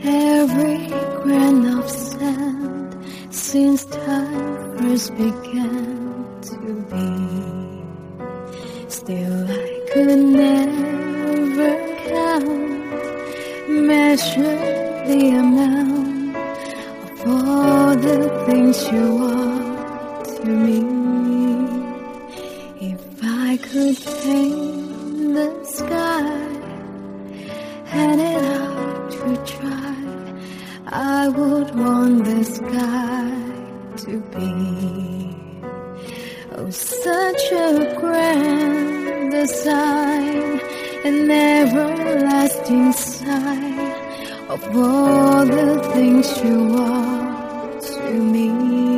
every grain of sand since time first began to be. Still I could never count, measure the amount of all the things you are to me. If I could paint the sky, hand it out to try, I would want the sky to be, oh, such a grand design, an everlasting sign of all the things you are to me.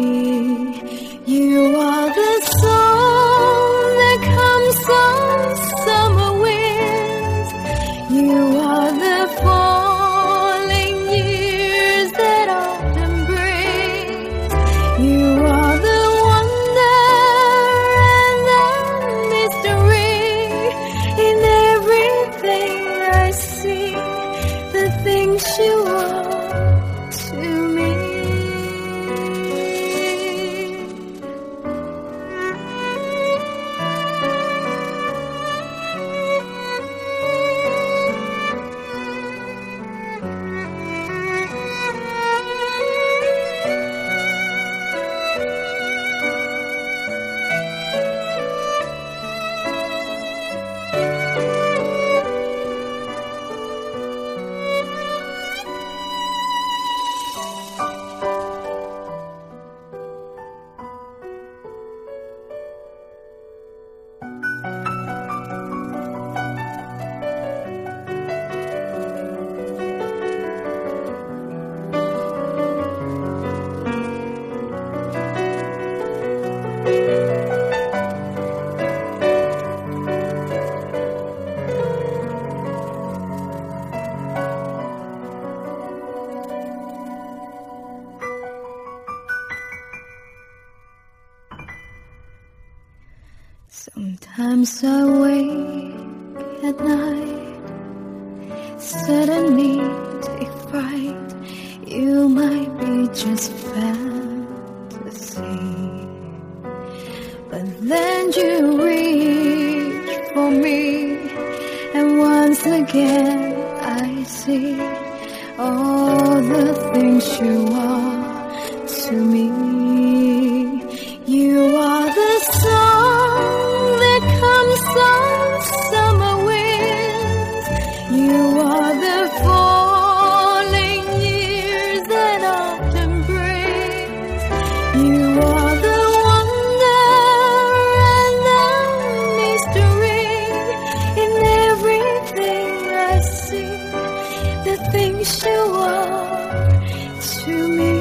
You are the song that comes on summer winds. You are the falling years that autumn brings. You are the wonder and the mystery in everything I see, the things you are to me. Sometimes I wake at night, suddenly take fright. You might be just fantasy, but then you reach for me, and once again I see all the things you are to me. You are the song that comes on summer winds. You are the falling years that autumn brings. You are the wonder and the mystery in everything I see, the things you are to me.